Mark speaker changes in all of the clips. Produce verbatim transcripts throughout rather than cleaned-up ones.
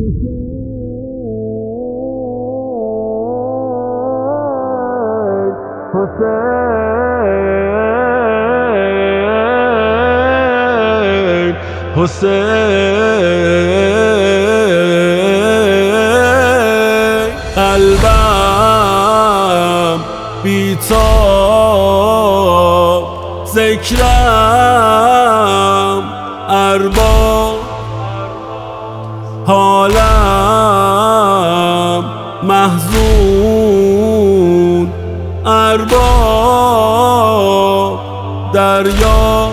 Speaker 1: حسین حسین قلبم بیتاب ذکرم ارباب حالم محزون ارباب دریا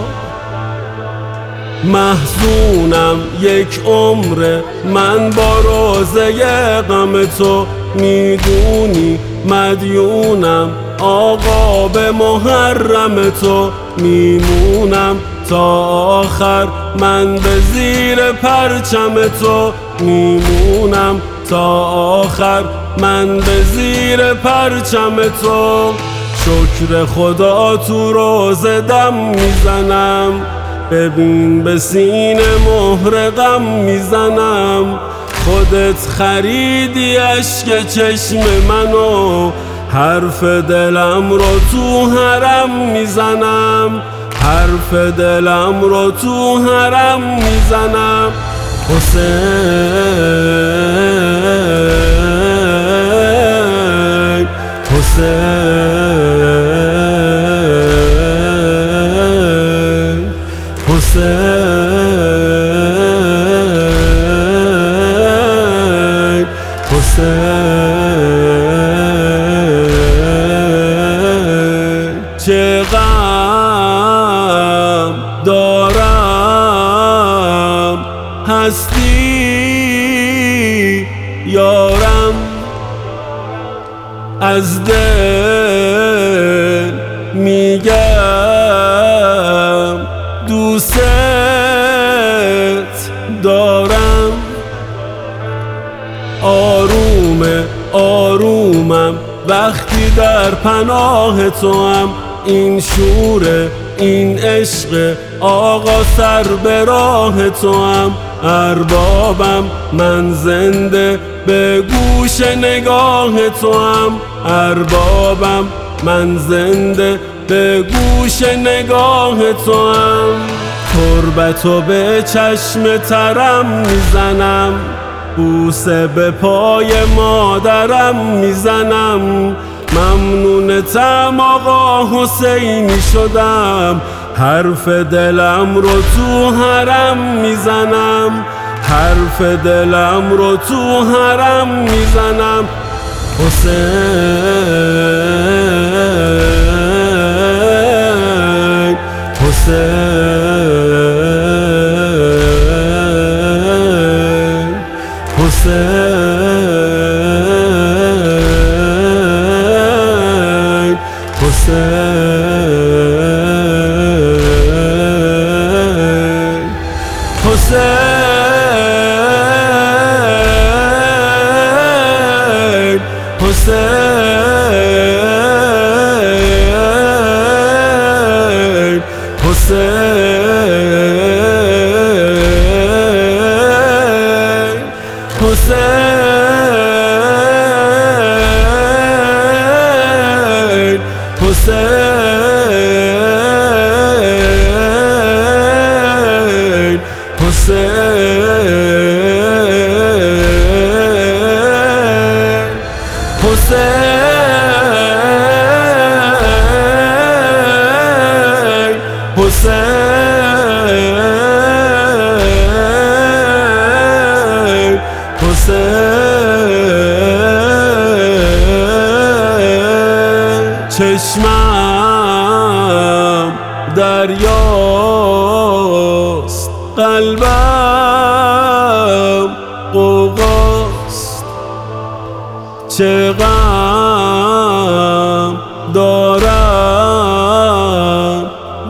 Speaker 1: محزونم یک عمر من با روزه غم تو میدونی مدیونم آقا به محرم تو میمونم تا آخر من به زیر پرچم تو میمونم تا آخر من به زیر پرچم تو شکر خدا تو روزه دم میزنم ببین به سینه مهر غم میزنم خودت خریدی اشک چشم منو حرف دلم رو تو حرم میزنم حرف دلم رو تو حرم میزنم حسین حسین حسین حسین چه غم دارم هستی یارم از دل میگم دوست دارم آرومه آرومم وقتی در پناه تو هم این شوره این عشق آقا سر به راه تو هم اربابم من زنده به گوش نگاه تو هم اربابم من زنده به گوش نگاه تو هم تربتو به چشم ترم میزنم بوسه به پای مادرم میزنم ممنونتم آقا حسینی شدم حرف دلم رو تو حرم میزنم حرف دلم رو تو حرم میزنم حسین حسین حسین حسین حسین حسین حسین حسین حسین حسین حسین حسین حسین چشمم دریاست قلبم غوغاست چه غم دارم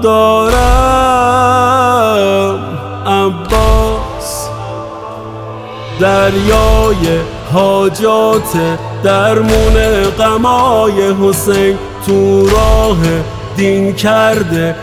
Speaker 1: دارم عباس دریای حاجات درمون غمای حسین تو راه دین کرده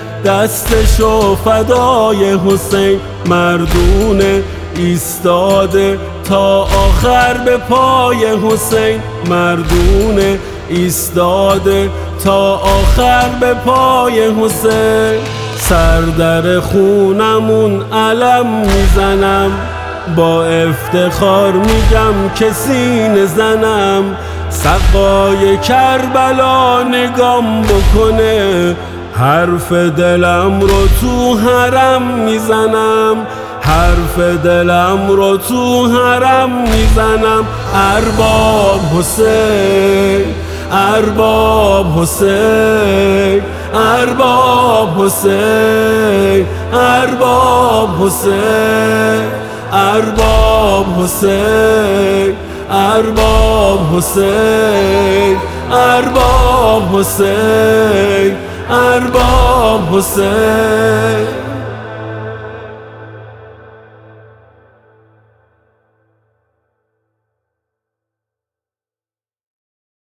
Speaker 1: دستشو فدای حسین مردونه ایستاده تا آخر به پای حسین مردونه ایستاده، تا آخر به پای حسین. سر در خونمون علم میزنم، با افتخار میگم که سینه زنم. سقای کربلا نگام بکنه، حرف دلم رو تو حرم میزنم، حرف دلم رو تو حرم میزنم. ارباب حسین، ارباب حسین، ارباب حسین، ارباب حسین، ارباب حسین، ارباب حسین، ارباب حسین، ارباب حسین.